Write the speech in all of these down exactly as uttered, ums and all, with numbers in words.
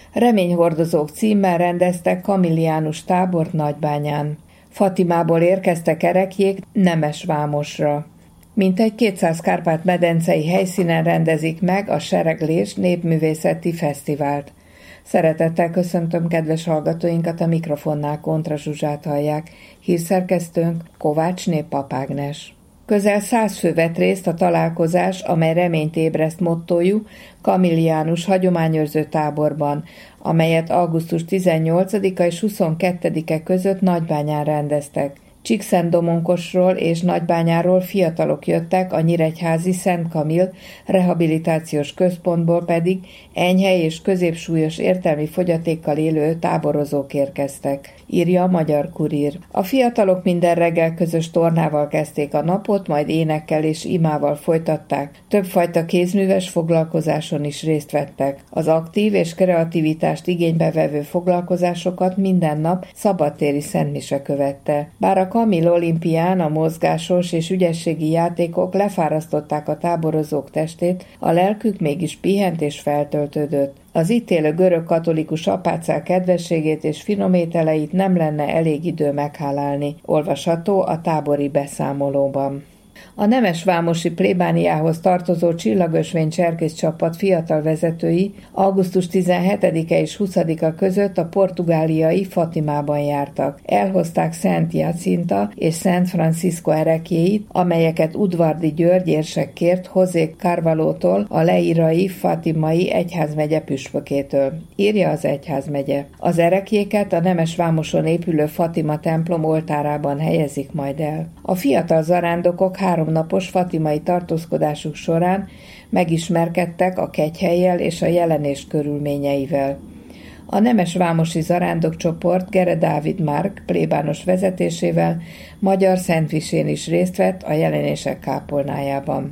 Reményhordozók címmel rendeztek kamilliánus tábort Nagybányán. Fatimából érkeztek ereklyék Nemesvámosra. Mintegy kétszáz kárpát-medencei helyszínen rendezik meg a Sereglés népművészeti fesztivált. Szeretettel köszöntöm kedves hallgatóinkat, a mikrofonnál Kontra Zsuzsát hallják, hírszerkesztőnk Kovácsné Pap Ágnes. Közel száz fő vett részt a találkozás, amely reményt ébreszt mottójú kamilliánus hagyományőrző táborban, amelyet augusztus tizennyolcadika és huszonkettedike között Nagybányán rendeztek. Csíkszentdomonkosról és Nagybányáról fiatalok jöttek, a nyíregyházi Szent Kamil rehabilitációs központból pedig enyhe és középsúlyos értelmi fogyatékkal élő táborozók érkeztek, írja a Magyar Kurír. A fiatalok minden reggel közös tornával kezdték a napot, majd énekkel és imával folytatták. Többfajta kézműves foglalkozáson is részt vettek. Az aktív és kreativitást igénybe vevő foglalkozásokat minden nap szabadtéri szentmise követte. Bár a Kamil olimpián a mozgásos és ügyességi játékok lefárasztották a táborozók testét, a lelkük mégis pihent és feltöltődött. Az itt élő görög katolikus apácák kedvességét és finomételeit nem lenne elég idő meghálálni, olvasható a tábori beszámolóban. A nemesvámosi plébániához tartozó csillagösvény cserkész csapat fiatal vezetői augusztus tizenhetedike és huszadika között a portugáliai Fatimában jártak. Elhozták Szent Jacinta és Szent Francisco ereklyéit, amelyeket Udvardi György érsek kért José Carvalótól, a leirai fatimai egyházmegye püspökétől, írja az egyházmegye. Az ereklyéket a Nemesvámoson épülő Fatima templom oltárában helyezik majd el. A fiatal zarándokok háromnapos fatimai tartózkodásuk során megismerkedtek a kegyhellyel és a jelenés körülményeivel. A nemesvámosi zarándokcsoport Gere Dávid Márk plébános vezetésével magyar szentmisén is részt vett a jelenések kápolnájában.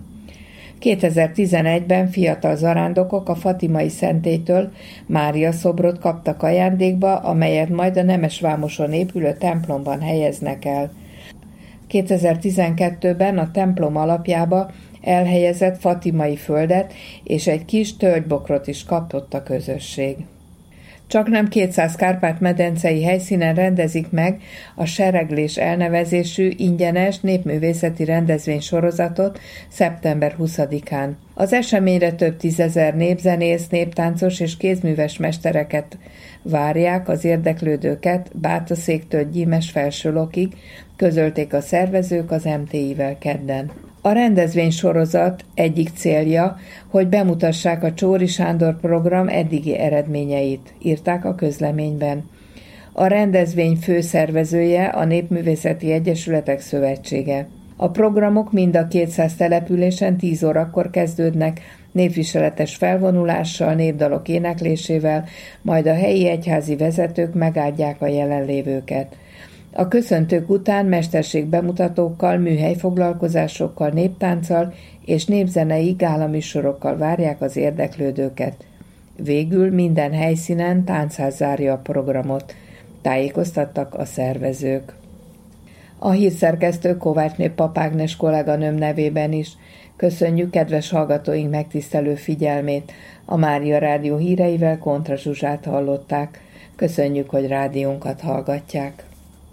kétezer-tizenegyben fiatal zarándokok a fatimai szentélytől Mária szobrot kaptak ajándékba, amelyet majd a Nemesvámoson épülő templomban helyeznek el. kétezer-tizenkettőben a templom alapjába elhelyezett fatimai földet és egy kis tölgybokrot is kapott a közösség. Csaknem kétszáz kárpát-medencei helyszínen rendezik meg a Sereglés elnevezésű ingyenes népművészeti rendezvénysorozatot szeptember huszadikán. Az eseményre több tízezer népzenész, néptáncos és kézműves mestereket várják az érdeklődőket Bátaszéktől Gyímes Felsőlokig, közölték a szervezők az em té i-vel kedden. A rendezvénysorozat egyik célja, hogy bemutassák a Csóri Sándor program eddigi eredményeit, írták a közleményben. A rendezvény főszervezője a Népművészeti Egyesületek Szövetsége. A programok mind a kétszáz településen tíz órakor kezdődnek, népviseletes felvonulással, népdalok éneklésével, majd a helyi egyházi vezetők megáldják a jelenlévőket. A köszöntők után mesterségbemutatókkal, műhelyfoglalkozásokkal, néptánccal és népzenei gálaműsorokkal várják az érdeklődőket. Végül minden helyszínen táncház zárja a programot, tájékoztattak a szervezők. A hírszerkesztő Kovácsné Pap Ágnes kolléganőm nevében is köszönjük kedves hallgatóink megtisztelő figyelmét. A Mária Rádió híreivel Kontra Zsuzsát hallották. Köszönjük, hogy rádiónkat hallgatják.